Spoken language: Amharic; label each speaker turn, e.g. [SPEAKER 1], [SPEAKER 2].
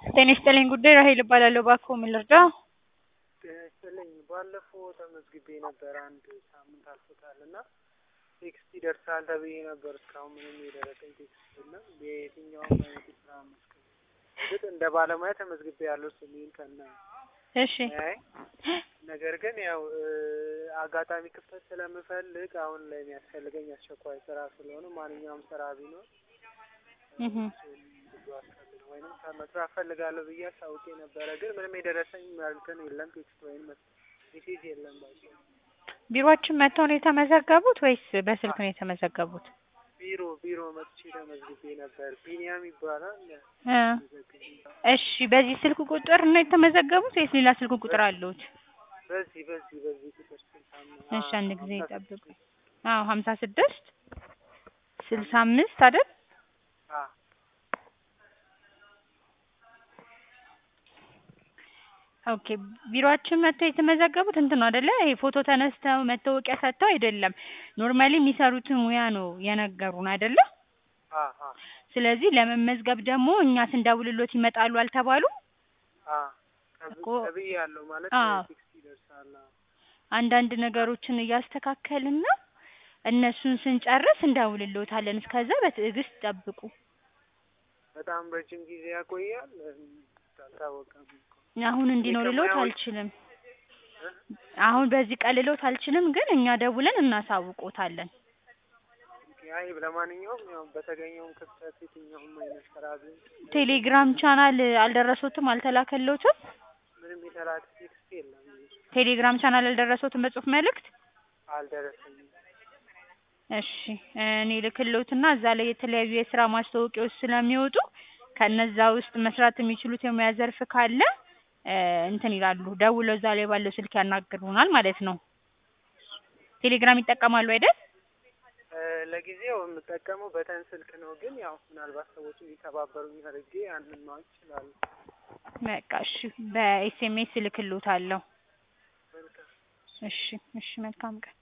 [SPEAKER 1] ጤና ይስጥልኝ ጉዳይ ራሔል እባላለሁ። እባክዎ ምን ልርዳ?
[SPEAKER 2] ጤና ይስጥልኝ። ባለፈው ተመዝግቤ ነበር አንድ ሳምንት አልፎታል እና ቴክስት ይደርሳል ተብዬ ነበር። እስካሁን ምንም የደረሰኝ ቴክስት የለም። የየትኛውም አይነት የስራ መስክ እርግጥ እንደ ባለሙያ ተመዝግቤያለሁ ስሜን ከነ
[SPEAKER 1] እሺ
[SPEAKER 2] ነገር ግን ያው አጋጣሚ ክፍተት ስለምፈልግ አሁን ላይ የሚያስፈልገኝ አስቸኳይ ስራ ስለሆነ ማንኛውም ስራ ቢኖር ወይንም መስራት ፈልጋለሁ ብዬ አሳውቄ ነበረ። ግን ምንም የደረሰኝ እንትን የለም ቴክስት ወይም ሜሴጅ የለም። ባጭሩ
[SPEAKER 1] ቢሮአችን መጥተው ነው የተመዘገቡት ወይስ በስልክ ነው የተመዘገቡት?
[SPEAKER 2] ቢሮ መጥቼ ተመዝግቤ ነበር። ቢኒያም ይባላል።
[SPEAKER 1] እሺ በዚህ ስልክ ቁጥር ነው የተመዘገቡት ወይስ ሌላ ስልክ ቁጥር አለዎት?
[SPEAKER 2] በዚህ ቁጥር
[SPEAKER 1] እሺ አንድ ጊዜ ይጠብቁ። 56 65 አይደል? ኦኬ ቢሮአችን መጥተው የተመዘገቡት እንትን ነው አይደለ? ይሄ ፎቶ ተነስተው መታወቂያ ሰጥተው አይደለም። ኖርማሊ የሚሰሩትን ሙያ ነው የነገሩን አይደለ? ስለዚህ ለመመዝገብ ደግሞ እኛ ስንደውልሎት ይመጣሉ አልተባሉም?
[SPEAKER 2] ተብያለሁ ማለት ቴክስት ይደርሳል። አንዳንድ
[SPEAKER 1] ነገሮችን እያስተካከልን ነው። እነሱን ስንጨርስ እንደውልሎታለን። እስከዛ በትዕግስት ጠብቁ።
[SPEAKER 2] በጣም ረጅም ጊዜ ያቆያል። አልታወቀም።
[SPEAKER 1] አሁን እንዲኖርሎት አልችልም። አሁን በዚህ ቀልሎት አልችልም፣ ግን እኛ ደውለን እናሳውቆታለን።
[SPEAKER 2] አይ ለማንኛውም ያው በተገኘው ክፍተት የትኛውም አይነት ስራ ቢሆን
[SPEAKER 1] ቴሌግራም ቻናል አልደረሶትም? አልተላከሎትም?
[SPEAKER 2] ምንም የተላከ ቴክስት የለም።
[SPEAKER 1] ቴሌግራም ቻናል አልደረሶትም? በጽሁፍ መልእክት
[SPEAKER 2] አልደረሰኝም።
[SPEAKER 1] እሺ እኔ ልክሎትና እዛ ላይ የተለያዩ የስራ ማስታወቂያዎች ስለሚወጡ ከነዛ ውስጥ መስራት የሚችሉት የሙያ ዘርፍ ካለ እንትን ይላሉ። ደውለው እዛ ላይ ባለው ስልክ ያናግሩናል ማለት ነው። ቴሌግራም ይጠቀማሉ አይደል?
[SPEAKER 2] ለጊዜው የምጠቀመው በተን ስልክ ነው፣ ግን ያው ምናልባት ሰዎች ሊተባበሩኝ አድርጌ ያንን ማወቅ ይችላሉ።
[SPEAKER 1] በቃ እሺ በኤስኤምኤስ እልክልዎታለሁ።
[SPEAKER 2] መልካም።
[SPEAKER 1] እሺ መልካም ቀን።